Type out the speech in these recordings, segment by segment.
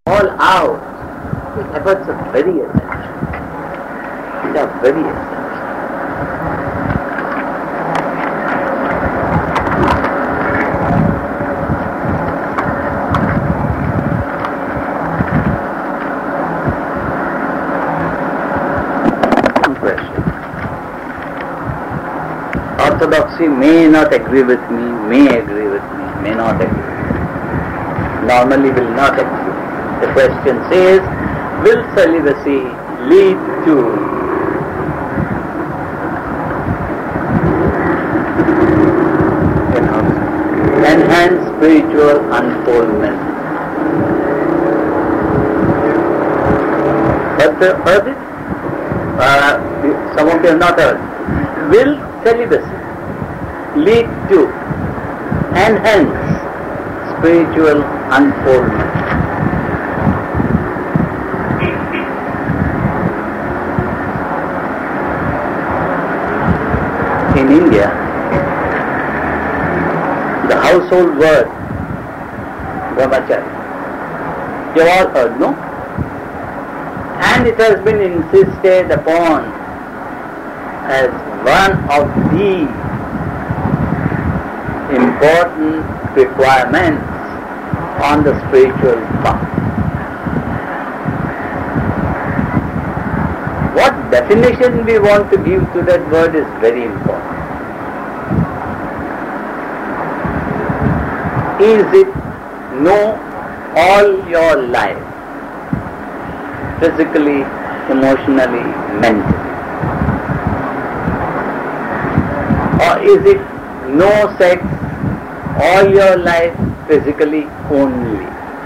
all out, the efforts are very essential. They are very essential. Orthodoxy may not agree with me, may agree with me, may not agree with me. Normally will not agree. The question says, will celibacy lead to enhanced spiritual unfoldment? Heard it? Some of you have not heard. Will celibacy lead to enhanced spiritual unfoldment? In India, the household word brahmacharya, you all heard, no? And it has been insisted upon as one of the important requirements on the spiritual path. What definition we want to give to that word is very important. Is it know all your life, physically, emotionally, mentally? Or is it no sex all your life, physically only?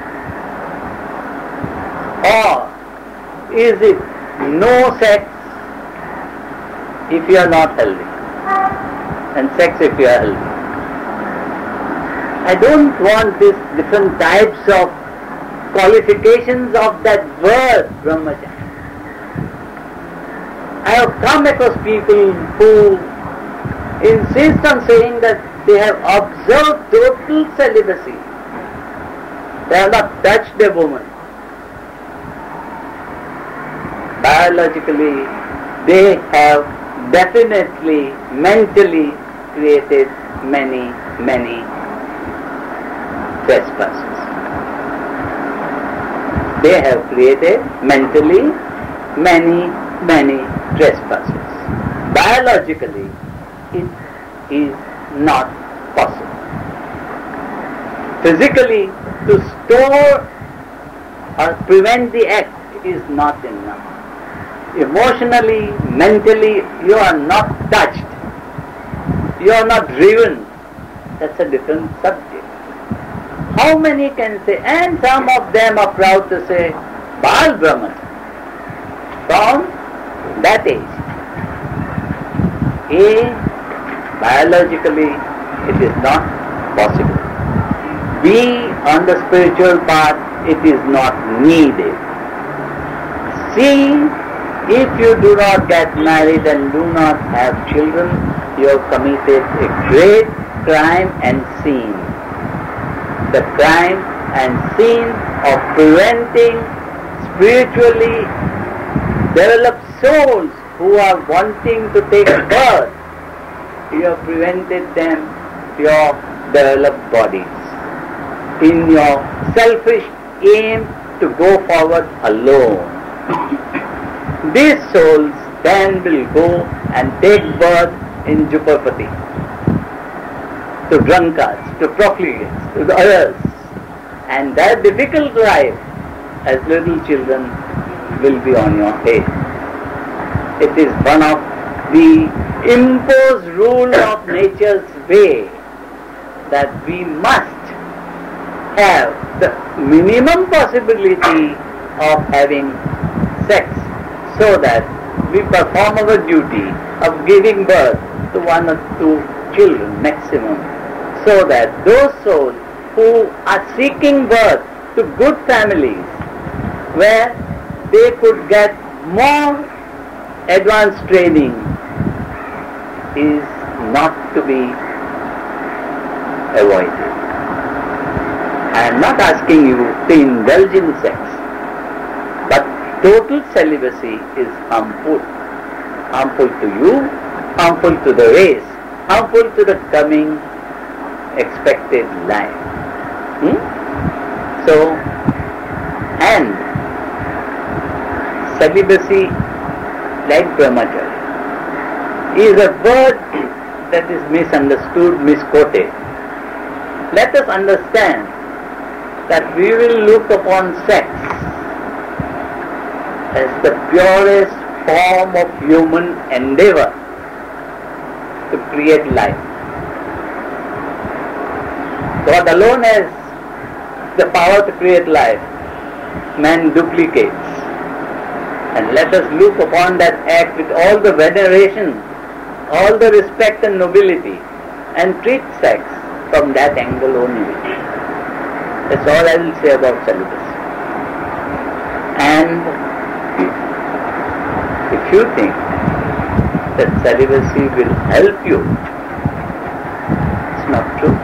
Or is it no sex if you are not healthy, and sex if you are healthy? I don't want these different types of qualifications of that word brahmacharya. I have come across people who insist on saying that they have observed total celibacy. They have not touched a woman. Biologically, they have definitely, mentally created many trespasses. They have created mentally many trespasses. Biologically, it is not possible. Physically, to store or prevent the act is not enough. Emotionally, mentally, you are not touched. You are not driven. That's a different subject. How many can say, and some of them are proud to say, Bal Brahman, from that age. Biologically, it is not possible. B, on the spiritual path, it is not needed. C, if you do not get married and do not have children, you have committed a great crime and sin. The crime and sin of preventing spiritually developed souls who are wanting to take birth. You have prevented them your developed bodies in your selfish aim to go forward alone. These souls then will go and take birth in Jupapati, to drunkards, to profligates, to the others, and that difficult life as little children will be on your head. It is one of the imposed rule of nature's way that we must have the minimum possibility of having sex so that we perform our duty of giving birth to one or two children maximum, so that those souls who are seeking birth to good families where they could get more advanced training is not to be avoided. I am not asking you to indulge in sex, but total celibacy is harmful. Harmful to you, harmful to the race, harmful to the coming expected life. So, and celibacy, like brahmacharya, is a word that is misunderstood, misquoted. Let us understand that we will look upon sex as the purest form of human endeavor to create life. God alone has the power to create life. Man duplicates. And let us look upon that act with all the veneration, all the respect and nobility, and treat sex from that angle only. That's all I will say about celibacy. And if you think that celibacy will help you, it's not true.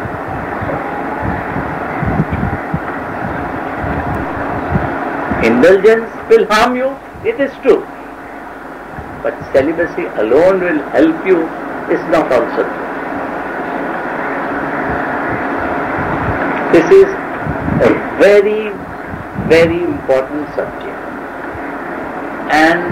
Indulgence will harm you, it is true. But celibacy alone will help you is not also true. This is a very, very important subject. And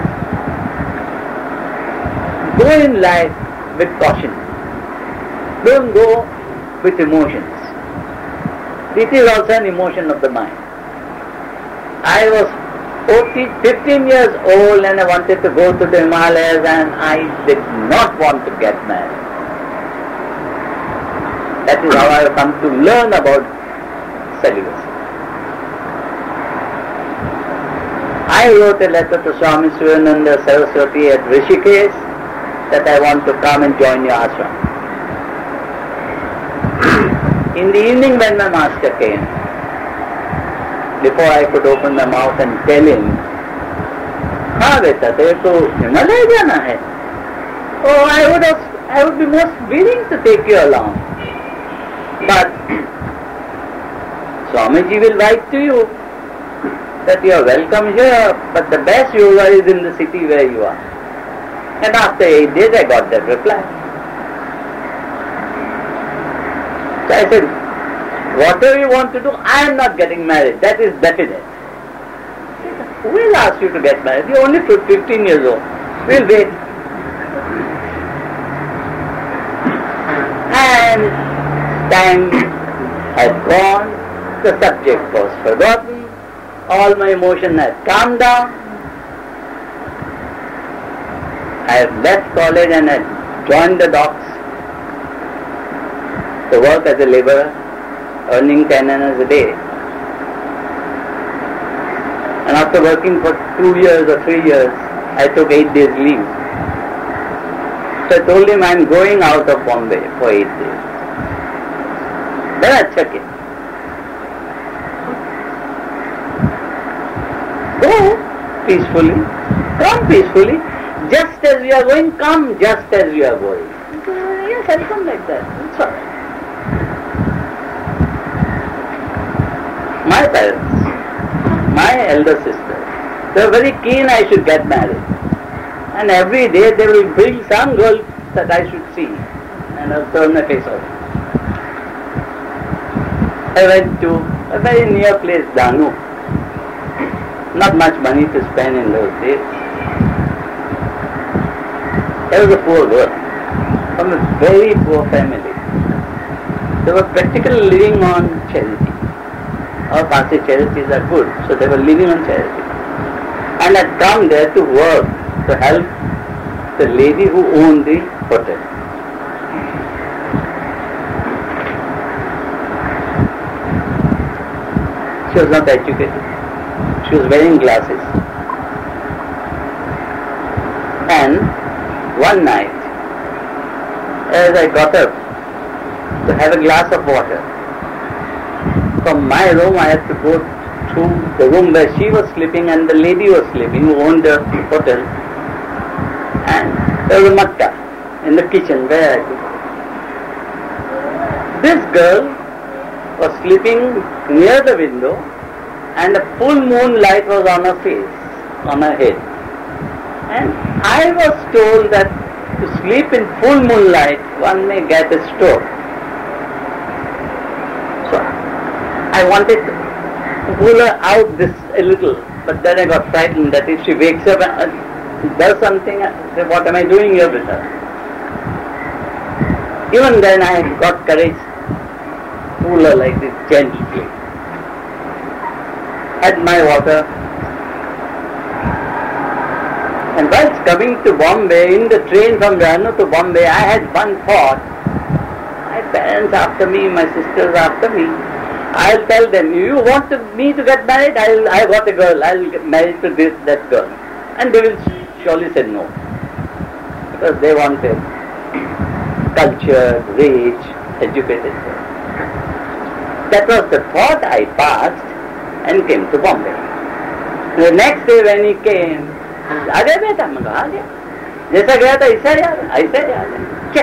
go in life with caution. Don't go with emotions. It is also an emotion of the mind. I was 15 years old and I wanted to go to the Himalayas and I did not want to get married. That is how I have come to learn about celibacy. I wrote a letter to Swami Sivananda Saraswati at Rishikesh that I want to come and join your ashram. In the evening when my master came, before I could open my mouth and tell him, हाँ बेटा तेरे को हिमालय जाना है? Oh, I would be most willing to take you along. But Swamiji will write to you that you are welcome here, but the best yoga is in the city where you are. And after 8 days I got that reply. So I said, whatever you want to do, I am not getting married. That is definite. Who will ask you to get married? You are only 15 years old. We'll wait. And time had gone. The subject was forgotten. All my emotion had calmed down. I had left college and had joined the docks to work as a laborer, earning 10 annas a day. And after working for 2 years or 3 years, I took 8 days leave. So I told him I am going out of Bombay for 8 days. Then I check it. Go peacefully, come peacefully. Just as we are going, come just as we are going. Yes, I'll come like that. It's all right. My parents, my elder sister, they were very keen I should get married. And every day they will bring some girl that I should see. And I'll turn my face off. I went to a very near place, Danu. Not much money to spend in those days. There was a poor girl from a very poor family. They were practically living on charity. Our Parsi charities are good, so they were living on charity. And had come there to work, to help the lady who owned the hotel. She was not educated. She was wearing glasses. And one night, as I got up to have a glass of water, from my room I had to go through the room where she was sleeping and the lady was sleeping who owned the hotel. And there was a matka in the kitchen where I could. This girl was sleeping near the window and a full moon light was on her face, on her head. And I was told that to sleep in full moonlight one may get a stroke. So I wanted to pull her out this a little, but then I got frightened that if she wakes up and does something, I say, what am I doing here with her? Even then I got courage to pull her like this gently. Had my water. And whilst coming to Bombay, in the train from Rano to Bombay, I had one thought. My parents after me, my sisters after me. I'll tell them, you want me to get married? I got a girl, I'll get married to that girl. And they will surely say no. Because they wanted cultured, rich, educated girl. That was the thought I passed and came to Bombay. The next day when he came, आ गया बेटा, मैं कहा आ गया, जैसा गया था ऐसा ही आ गया, ऐसा ही आ गया, क्या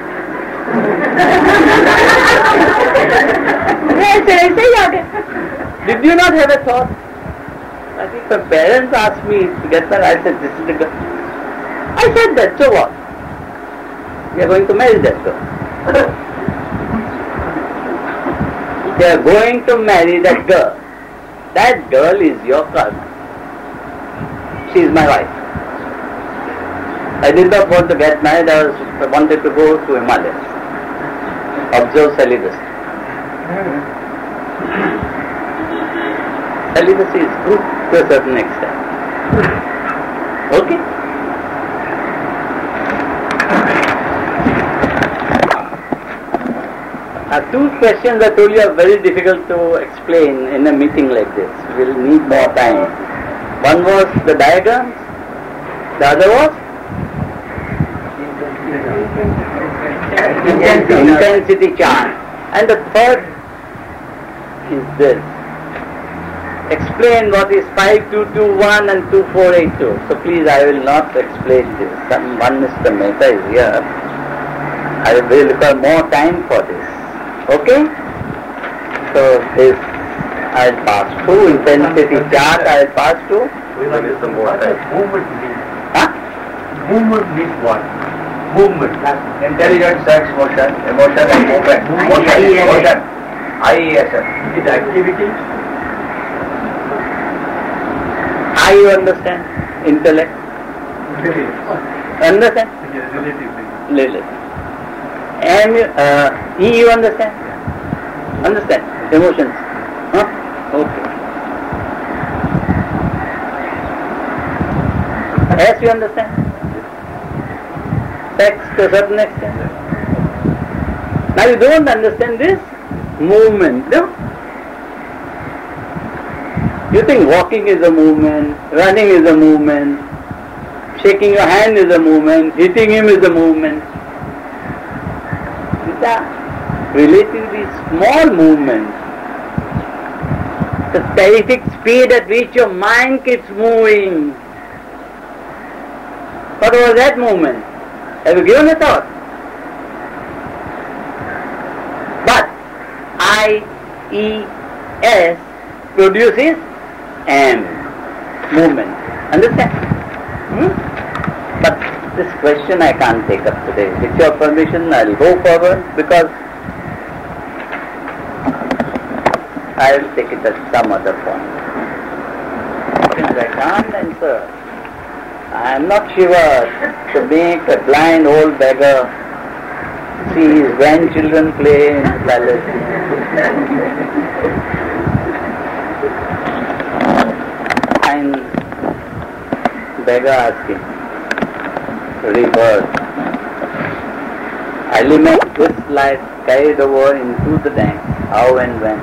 ऐसे ही आ गया. Did you not have a thought? I think my parents asked me to get married. I said, this is the girl. I said that, so what? We are going to marry that girl. They are going to marry that girl. That girl is your karma. She is my wife. I did not want to get married. I wanted to go to Himalayas, observe celibacy. Celibacy is good to a certain extent. Okay? Two questions I told you are very difficult to explain in a meeting like this. We will need more time. One was the diagrams, the other was intensity chart, and the third is this. Explain what is 5221 and 2482. So please, I will not explain this. One Mr. Mehta is here. I will require more time for this. Okay? So this I'll pass through. Intensity chart I'll pass through. What is the more time? Movement means. Huh? Movement means what? Movement. Intelligent, sex, motion, emotion and movement. Motion. IESM. Is activity? I you understand? Intellect? Understand? Relative. And E you understand? Understand? Emotions. Huh? Okay. S you understand? Sex to a certain extent. Now you don't understand this movement, no? You think walking is a movement, running is a movement, shaking your hand is a movement, hitting him is a movement. These are relatively small movements. The terrific speed at which your mind keeps moving. What was that movement? Have you given a thought? But IES produces M, movement. Understand? But this question I can't take up today. With your permission, I'll go forward because I will take it at some other point. Since I can't answer, I am not Shiva to make a blind old beggar see his grandchildren play in the palace. And beggar asking, rebirth. Element this life carried over into the tank. How and when?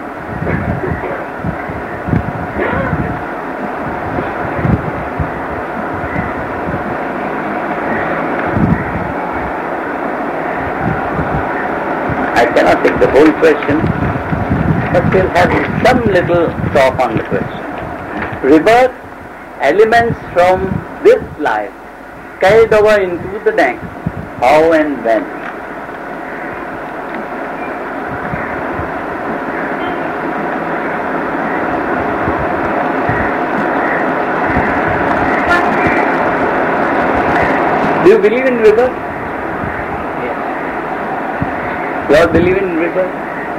I cannot take the whole question, but we'll have some little talk on the question. Rebirth, elements from this life carried over into the tank. How and when? Do you believe in rebirth? You all believe in rebirth?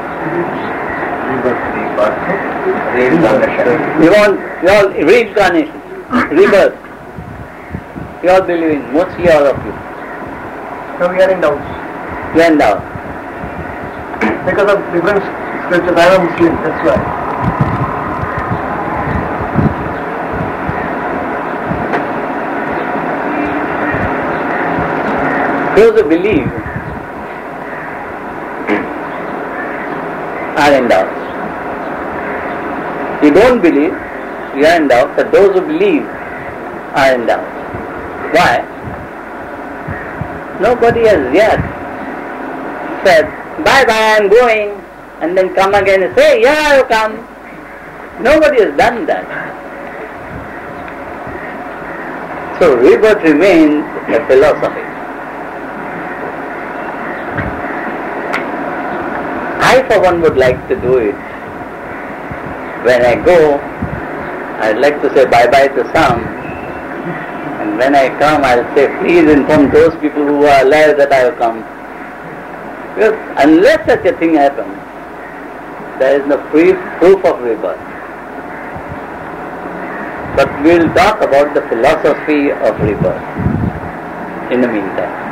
Reincarnation. You all reincarnation, rebirth. You all believe in, mostly all of you. So we are in doubt. You are in doubt. Because of different scriptures, I am a Muslim, that's why. Those who believe are in doubt. You don't believe, you are in doubt, but those who believe are in doubt. Why? Nobody has yet said, bye bye, I'm going, and then come again and say, yeah, you come. Nobody has done that. So rebirth remains a philosophy. I for one would like to do it. When I go, I'd like to say bye-bye to some, and when I come, I'll say, please inform those people who are alive that I have come. Because unless such a thing happens, there is no proof of rebirth. But we'll talk about the philosophy of rebirth in the meantime.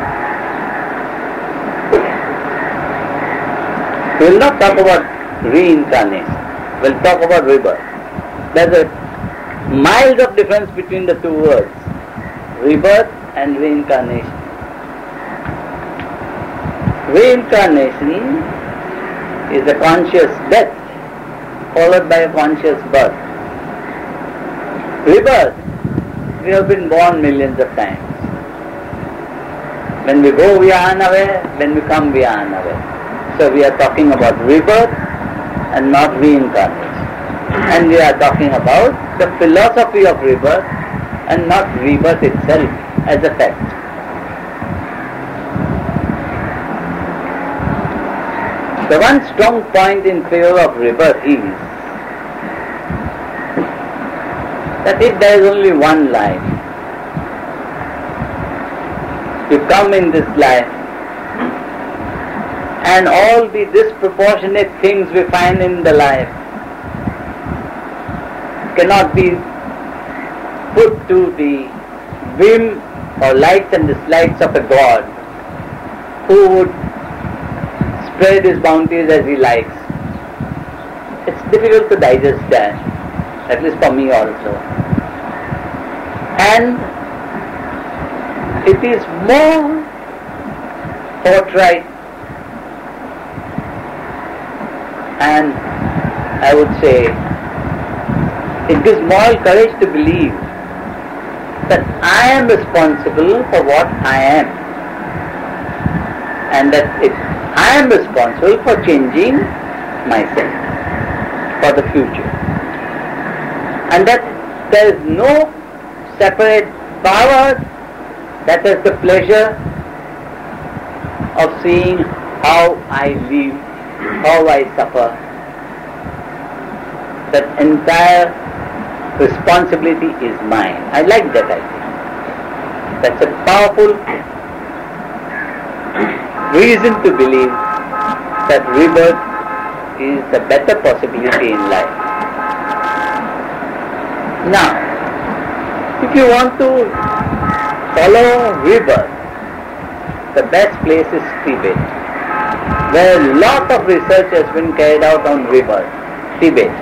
We'll not talk about reincarnation. We'll talk about rebirth. There's a miles of difference between the two words, rebirth and reincarnation. Reincarnation is a conscious death followed by a conscious birth. Rebirth, we have been born millions of times. When we go, we are unaware. When we come, we are unaware. So we are talking about rebirth and not reincarnation. And we are talking about the philosophy of rebirth and not rebirth itself as a fact. The one strong point in favor of rebirth is that if there is only one life, you come in this life, and all the disproportionate things we find in the life cannot be put to the whim or likes and dislikes of a God who would spread his bounties as he likes. It's difficult to digest that, at least for me also. And it is more forthright and I would say it gives moral courage to believe that I am responsible for what I am, and that I am responsible for changing myself for the future, and that there is no separate power that has the pleasure of seeing how I live, how I suffer. That entire responsibility is mine. I like that idea. That's a powerful reason to believe that rebirth is a better possibility in life. Now, if you want to follow rebirth, the best place is Tibet, where a lot of research has been carried out on rebirth. Tibet.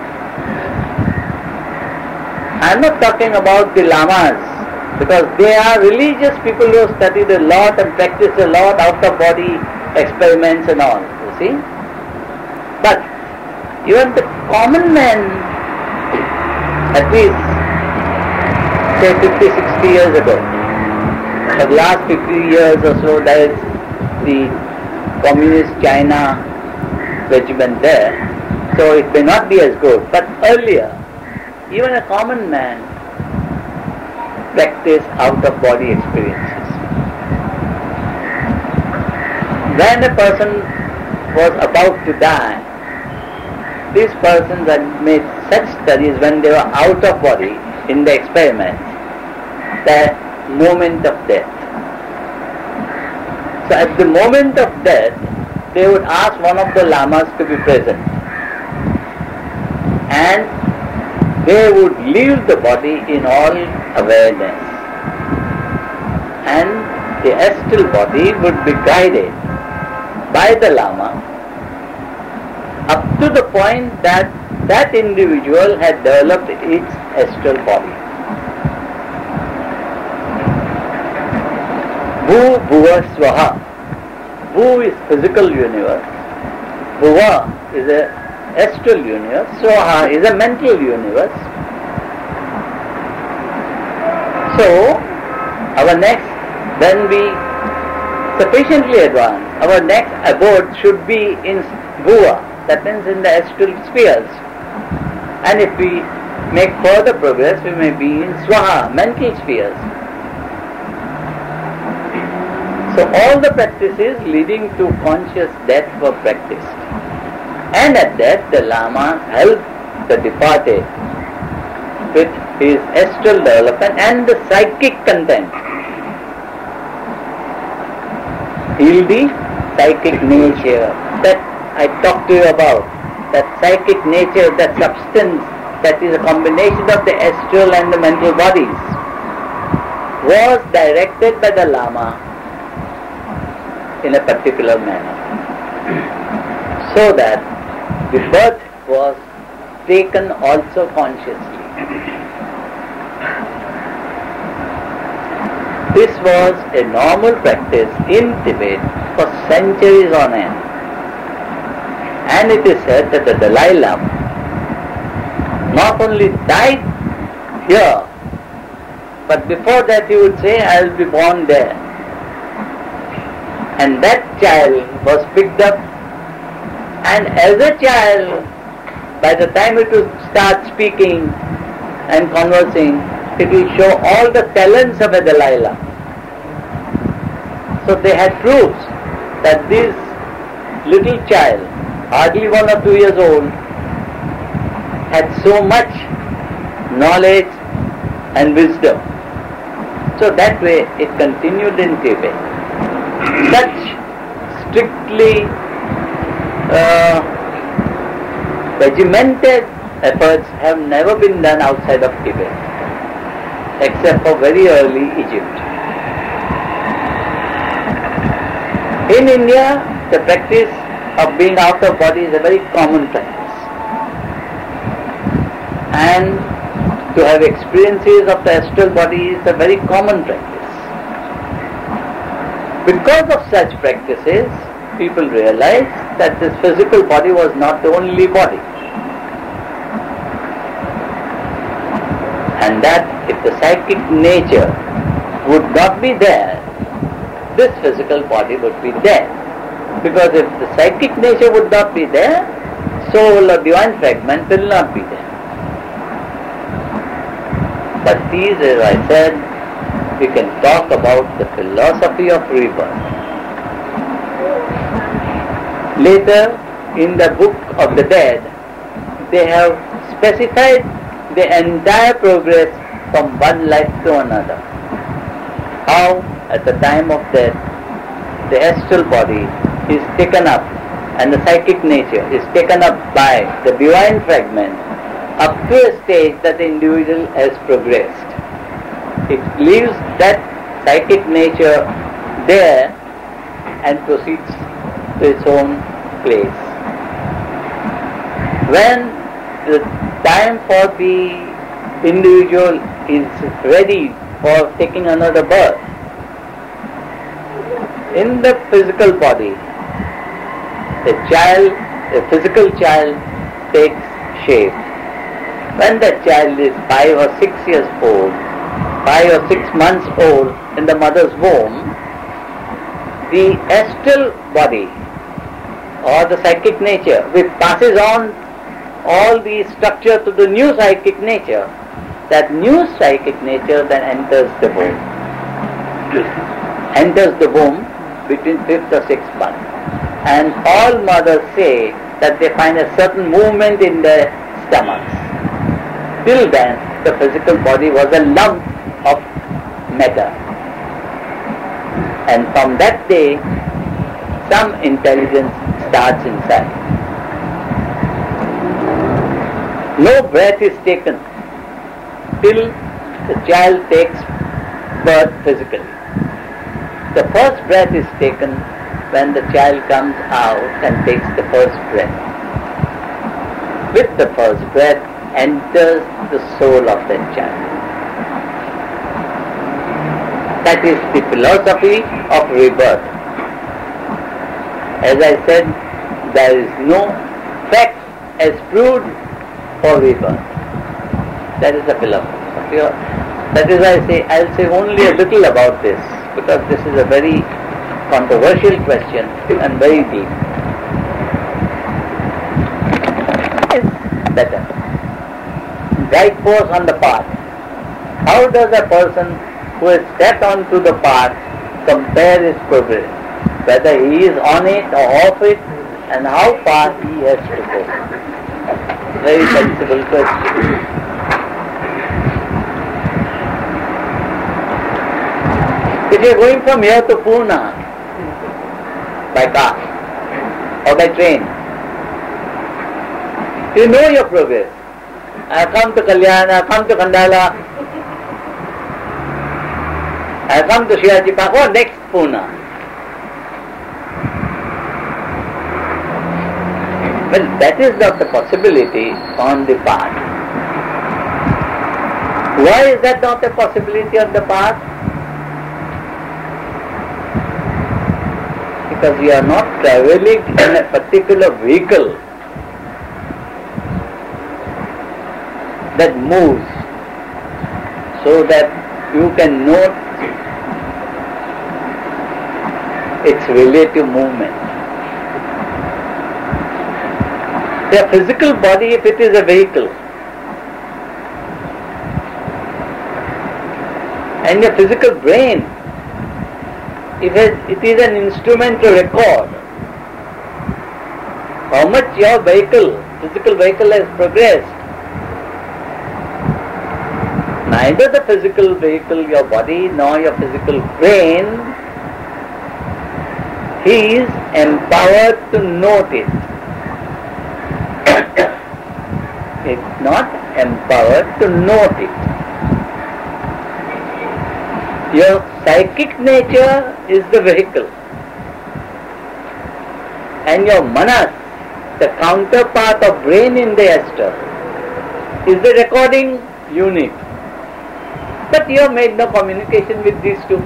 I am not talking about the lamas, because they are religious people who have studied a lot and practiced a lot out-of-body experiments and all, you see. But even the common man, at least say 50-60 years ago, for the last 50 years or so, there is the communist China regiment there, so it may not be as good. But earlier, even a common man practiced out-of-body experiences. When a person was about to die, these persons had made such studies when they were out of body in the experiment, the moment of death. So at the moment of death, they would ask one of the lamas to be present. And they would leave the body in all awareness. And the astral body would be guided by the lama up to the point that that individual had developed its astral body. Bhu Bhuva Swaha. Bhu is physical universe. Bhuva is a astral universe. Swaha is a mental universe. So, our next, when we sufficiently advance, our next abode should be in Bhuva, that means in the astral spheres. And if we make further progress, we may be in Swaha, mental spheres. So all the practices leading to conscious death were practiced. And at death, the Lama helped the departed with his astral development and the psychic content. He'll the psychic nature that I talked to you about, that psychic nature, that substance that is a combination of the astral and the mental bodies, was directed by the Lama in a particular manner, so that the birth was taken also consciously. This was a normal practice in Tibet for centuries on end. And it is said that the Dalai Lama not only died here, but before that he would say, I will be born there. And that child was picked up, and as a child, by the time it will start speaking and conversing, it will show all the talents of a Dalai Lama. So they had proofs that this little child, hardly 1 or 2 years old, had so much knowledge and wisdom. So that way it continued in Tibet. Such strictly regimented efforts have never been done outside of Tibet, except for very early Egypt. In India, the practice of being out of body is a very common practice. And to have experiences of the astral body is a very common practice. Because of such practices, people realize that this physical body was not the only body. And that if the psychic nature would not be there, this physical body would be there. Because if the psychic nature would not be there, soul or divine fragment will not be there. But these, as I said, we can talk about the philosophy of rebirth. Later, in the Book of the Dead, they have specified the entire progress from one life to another. How, at the time of death, the astral body is taken up and the psychic nature is taken up by the divine fragment up to a stage that the individual has progressed. It leaves that psychic nature there and proceeds to its own place. When the time for the individual is ready for taking another birth, in the physical body, a physical child takes shape. When the child is 5 or 6 years old, 5 or 6 months old in the mother's womb, the astral body or the psychic nature, which passes on all the structure to the new psychic nature, that new psychic nature then enters the womb. Enters the womb between 5th or 6th month. And all mothers say that they find a certain movement in their stomachs. Till then, the physical body was a lump of matter. And from that day, some intelligence starts inside. No breath is taken till the child takes birth physically. The first breath is taken when the child comes out and takes the first breath. With the first breath enters the soul of that child. That is the philosophy of rebirth. As I said, there is no fact as proved for rebirth. That is the philosophy. That is why I'll say only a little about this, because this is a very controversial question and very deep. It's better. Guide force on the path. How does a person who has stepped onto the path compare his progress? Whether he is on it or off it, and how far he has to go. Very sensible question. If you are going from here to Pune by car or by train, you know your progress. I have come to Kalyan, I have come to Khandala, I have come to Shivaji Park, or next Pune. Well, that is not the possibility on the path. Why is that not a possibility on the path? Because you are not travelling in a particular vehicle that moves so that you can note its relative movement. The physical body, if it is a vehicle, and your physical brain, if it is an instrument to record how much your physical vehicle has progressed, neither the physical vehicle, your body, nor your physical brain is empowered to note it. It's not empowered to note it. Your psychic nature is the vehicle, and your manas, the counterpart of brain in the astral, is the recording unit. But you have made no communication with these two.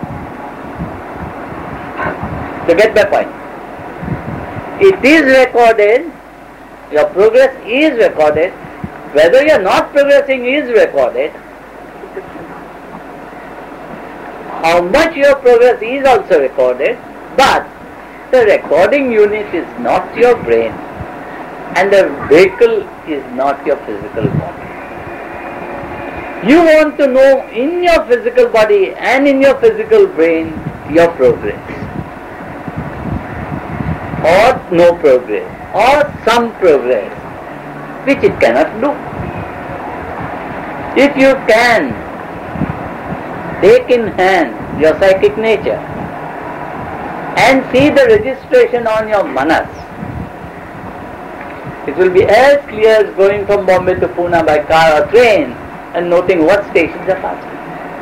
To get my point, it is recorded, your progress is recorded, whether you are not progressing is recorded. How much your progress is also recorded, but the recording unit is not your brain, and the vehicle is not your physical body. You want to know in your physical body and in your physical brain your progress, or no progress, or some progress, which it cannot do. If you can take in hand your psychic nature and see the registration on your manas, it will be as clear as going from Bombay to Pune by car or train and noting what stations are passing.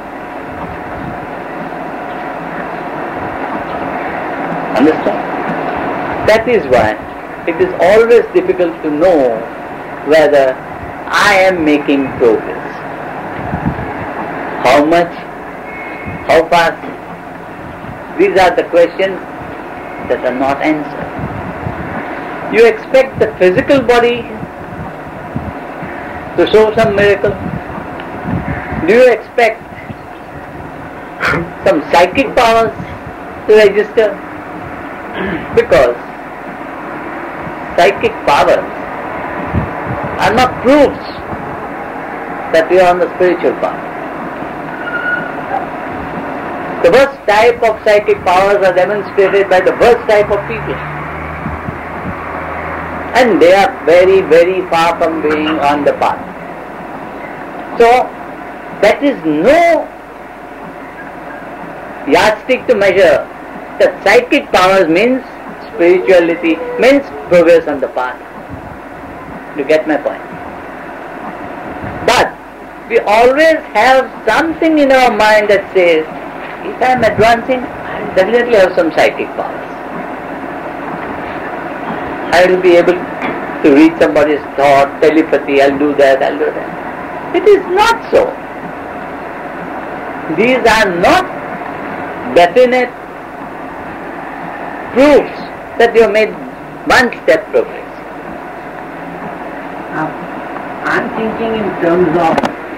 Understand? That is why it is always difficult to know whether I am making progress. How much? How fast? These are the questions that are not answered. You expect the physical body to show some miracle? Do you expect some psychic powers to register? Because psychic powers are not proofs that we are on the spiritual path. The worst type of psychic powers are demonstrated by the worst type of people. And they are very, very far from being on the path. So, that is no yardstick to measure that psychic powers means spirituality, means progress on the path. You get my point? But we always have something in our mind that says, if I am advancing, I will definitely have some psychic powers. I will be able to read somebody's thought, telepathy, I'll do that, I'll do that. It is not so. These are not definite proofs that you have made one step progress. I'm thinking in terms of...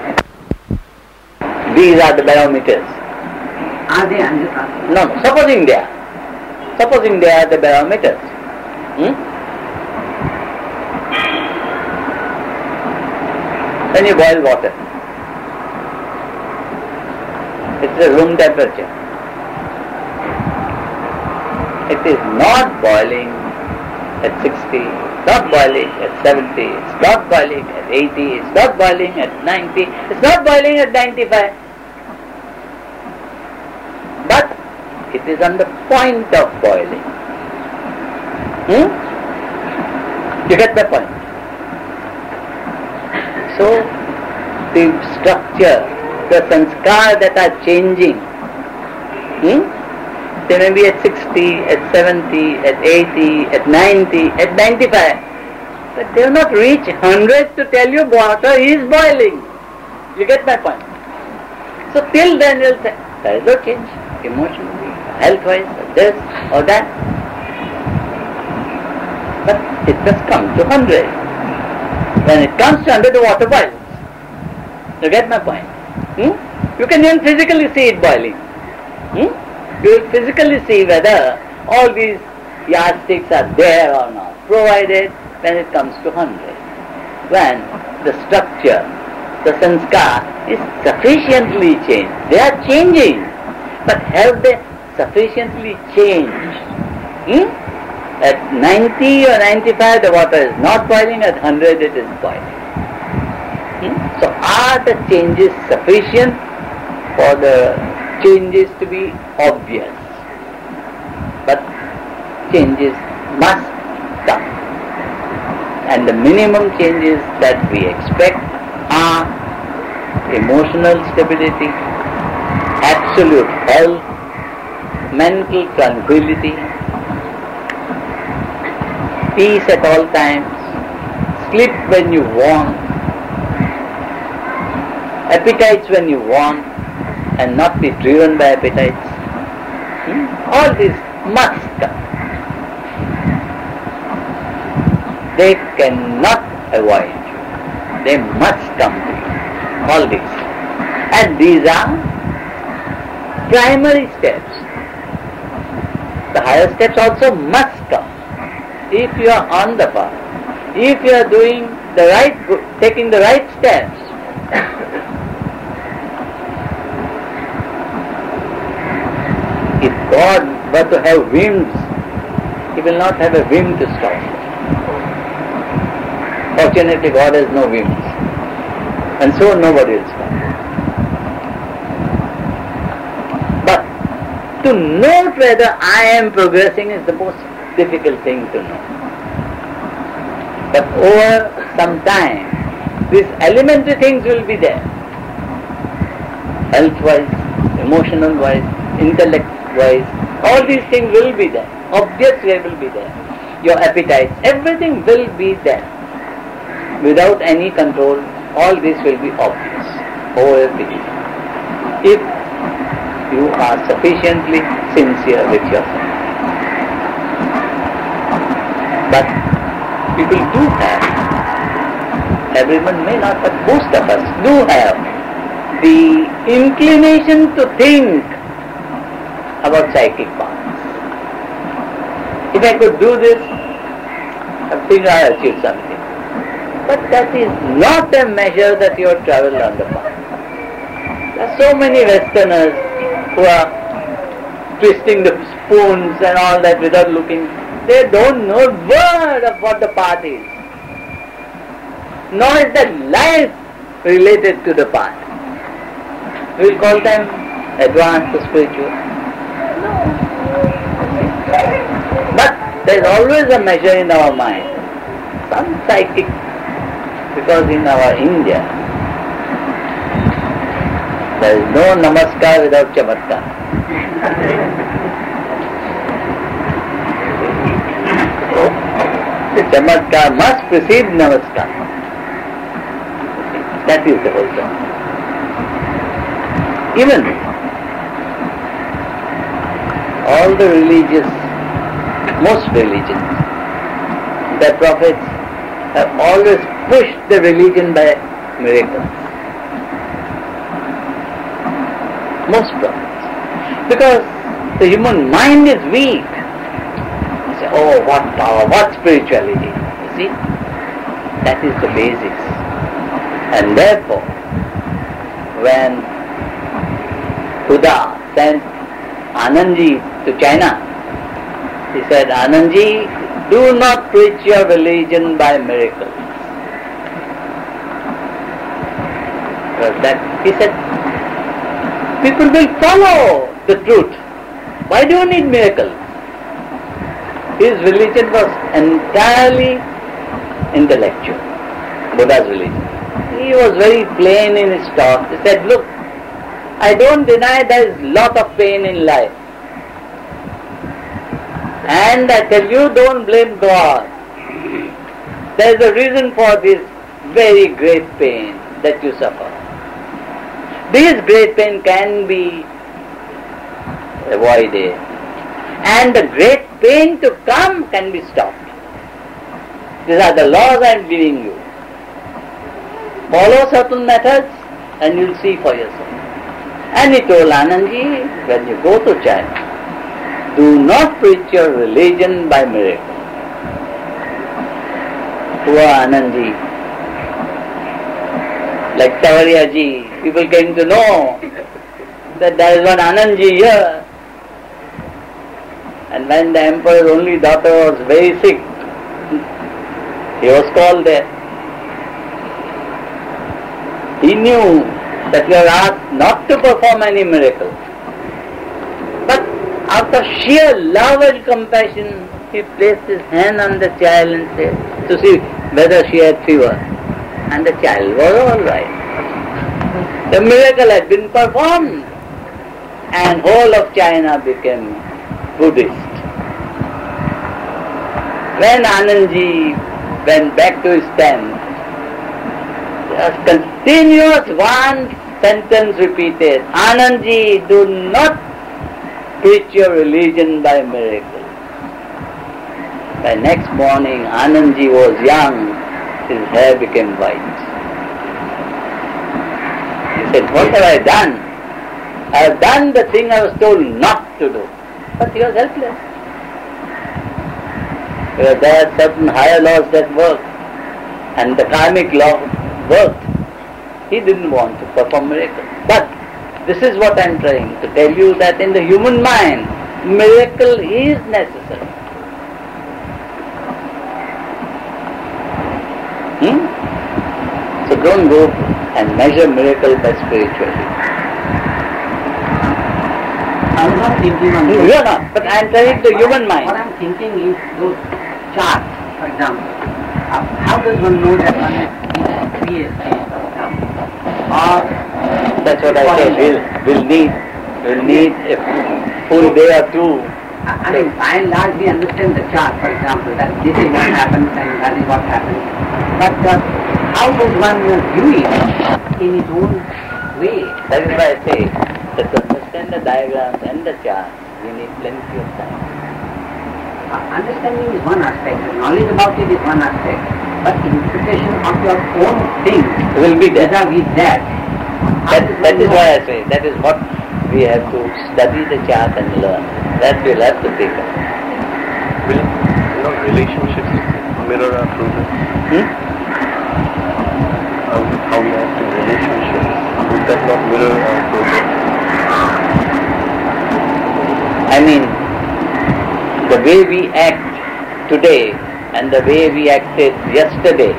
These are the barometers. Are they? I'm just asking. No, supposing they are. Supposing they are the barometers. When you boil water, it's a room temperature. It is not boiling at 60, it's not boiling at 70, it's not boiling at 80, it's not boiling at 90, it's not boiling at 95. But it is on the point of boiling. You get the point? So, the structure, the sanskar that are changing, they may be at 60, at 70, at 80, at 90, at 95. But they have not reached 100 to tell you water is boiling. You get my point? So till then you'll say, there is no change, emotionally, health-wise, or this or that. But it has come to 100. When it comes to 100, the water boils. You get my point? You can even physically see it boiling. You will physically see whether all these yardsticks are there or not, provided when it comes to 100. When the structure, the sanskar is sufficiently changed. They are changing, but have they sufficiently changed? At 90 or 95 the water is not boiling, at 100 it is boiling. So are the changes sufficient for the changes to be obvious? But changes must come. And the minimum changes that we expect are emotional stability, absolute health, mental tranquility, peace at all times, sleep when you want, appetites when you want, and not be driven by appetites. All this must come. They cannot avoid you. They must come to you. All these. And these are primary steps. The higher steps also must come. If you are on the path, if you are doing the right, taking the right steps, if God were to have whims, He will not have a whim to stop. Fortunately, God has no whims, and so nobody will stop. But to note whether I am progressing is the most difficult thing to know. But over some time, these elementary things will be there. Health-wise, emotional-wise, intellect-wise, all these things will be there. Obviously will be there. Your appetites, everything will be there. Without any control, all this will be obvious over a period. If you are sufficiently sincere with yourself. But people do have, everyone may not, but most of us do have the inclination to think about psychic powers. If I could do this, I think I achieved something. But that is not a measure that you have travelled on the path. There are so many Westerners who are twisting the spoons and all that without looking. They don't know a word of what the path is. Nor is that life related to the path. We will call them advanced or spiritual. No. But there is always a measure in our mind, some psychic, because in our India, there is no namaskar without chamatkar. The chamatkar must precede namaskar. That is the whole thing. Even all the religious, most religions, the prophets have always pushed the religion by miracles. Most prophets. Because the human mind is weak. You say, oh, what power, what spirituality. You see? That is the basics. And therefore, when Buddha sent Anandji to China, he said, Anandji, do not preach your religion by miracles. He said, people will follow the truth. Why do you need miracles? His religion was entirely intellectual, Buddha's religion. He was very plain in his talk. He said, look, I don't deny there is lot of pain in life. And I tell you, don't blame God. There is a reason for this very great pain that you suffer. This great pain can be avoided. And the great pain to come can be stopped. These are the laws I am giving you. Follow certain methods and you will see for yourself. And he told Anandji, when you go to China, do not preach your religion by miracle. Poor Anandji, like Tawariyaji, people came to know that there is one Anandji here. And when the emperor's only daughter was very sick, he was called there. He knew that we are asked not to perform any miracle. But out of sheer love and compassion, he placed his hand on the child and said, to see whether she had fever. And the child was all right. The miracle had been performed. And whole of China became Buddhist. When Anandji went back to his tent, there was continuous one sentence repeated, Anandji, do not preach your religion by miracle. By next morning, Anandji was young, his hair became white. He said, what have I done? I have done the thing I was told not to do. But he was helpless. Because there are certain higher laws that work, and the karmic law worked. He didn't want to perform miracles. But this is what I am trying to tell you, that in the human mind, miracle is necessary. So don't go and measure miracle by spirituality. I was not thinking on You are not, but I am telling the human mind. What I am thinking is those charts, for example. How does one know that one has reached 3 states, for example? Or that's what I said. We'll need a full day or two. I mean, by and large, we understand the chart, for example, that this is what happens and that is what happens. But how does one view it in his own way? That is why I say that to understand the diagrams and the charts, we need plenty of time. Understanding is one aspect, knowledge about it is one aspect, but interpretation of your own thing will be there. Vis-a-vis that. That is why I say, that is what we have to study the chart and learn. That we'll have to take up. Will relationships mirror our progress? How we act in relationships, would that not mirror our progress? I mean, the way we act today and the way we acted yesterday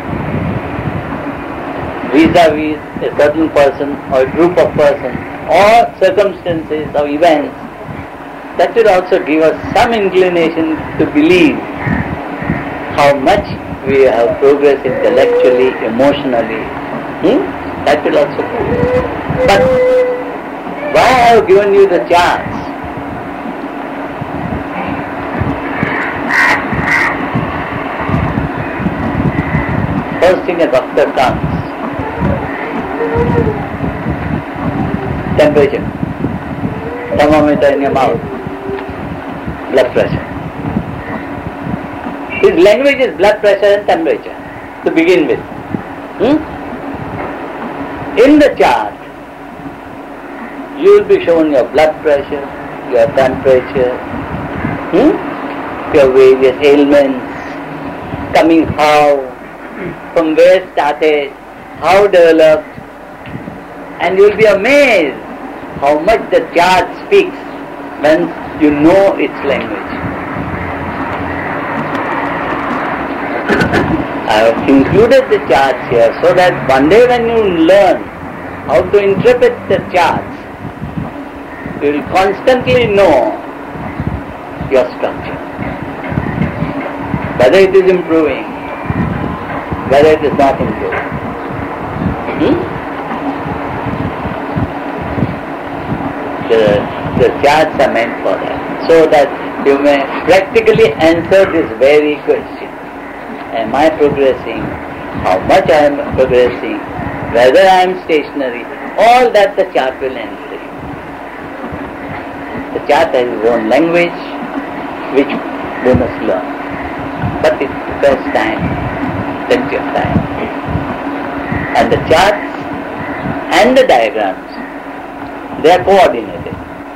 vis-a-vis a certain person or a group of persons or circumstances or events, that will also give us some inclination to believe how much we have progressed intellectually, emotionally. That will also prove. But why I have given you the chance? First thing a doctor comes, temperature, thermometer in your mouth, blood pressure. His language is blood pressure and temperature to begin with. In the chart, you will be shown your blood pressure, your temperature, your various ailments, coming how, from where started, how developed, and you will be amazed how much the chart speaks when you know its language. I have included the charts here so that one day when you learn how to interpret the charts, you will constantly know your structure, whether it is improving, whether it is not improving. The charts are meant for that, so that you may practically answer this very question. Am I progressing? How much I am progressing? Whether I am stationary? All that the chart will answer. The chart has its own language, which we must learn. But it requires time, plenty of time. And the charts and the diagrams, they are coordinated.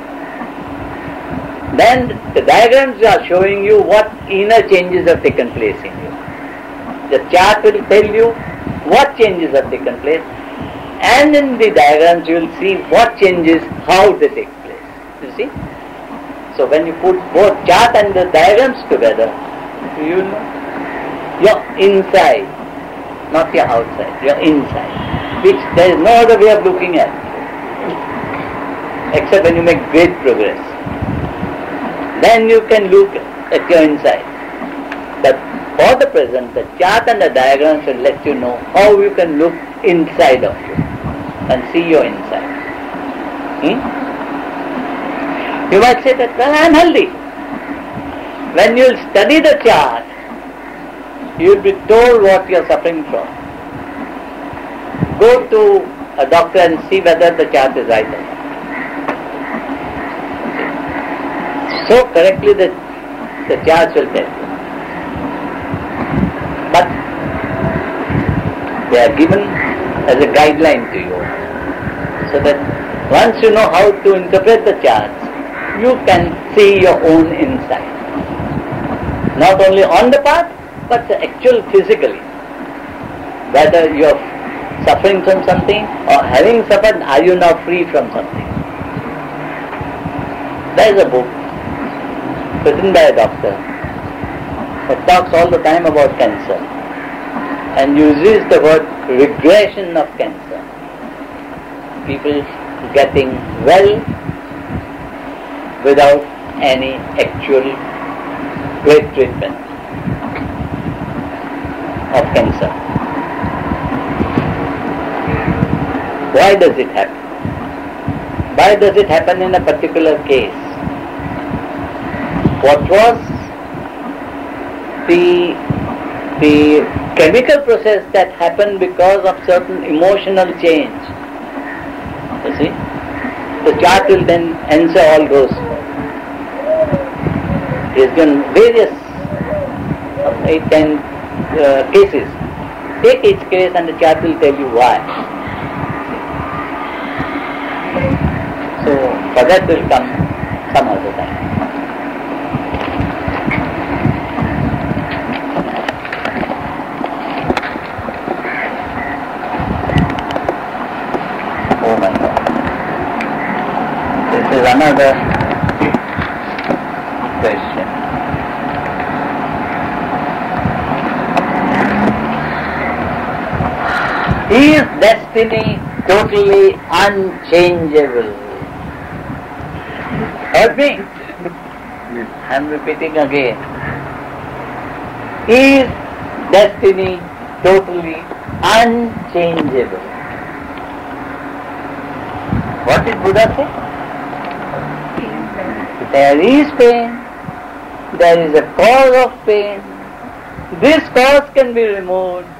Then the diagrams are showing you what inner changes have taken place in you. The chart will tell you what changes have taken place, and in the diagrams you will see what changes, how they take place. You see? So when you put both chart and the diagrams together, you know your inside, not your outside, your inside, which there is no other way of looking at, except when you make great progress. Then you can look at your inside. But for the present, the chart and the diagrams will let you know how you can look inside of you and see your inside. You might say that, well, I am healthy. When you will study the chart, you will be told what you are suffering from. Go to a doctor and see whether the chart is right or not. So correctly the charts will tell you. But they are given as a guideline to you, so that once you know how to interpret the charts, you can see your own inside. Not only on the path, but the actual physically. Whether you are suffering from something or having suffered, are you now free from something? There is a book written by a doctor who talks all the time about cancer and uses the word regression of cancer. People getting well without any actual great treatment of cancer. Why does it happen? Why does it happen in a particular case? What was the chemical process that happened because of certain emotional change? You see? The chart will then answer all those. He has given various 8-10 cases. Take each case and the chart will tell you why. So for that will come some other time. Oh my God. This is another question. Is destiny totally unchangeable? Heard me? I am repeating again. Is destiny totally unchangeable? What did Buddha say? There is pain, there is a cause of pain. This cause can be removed,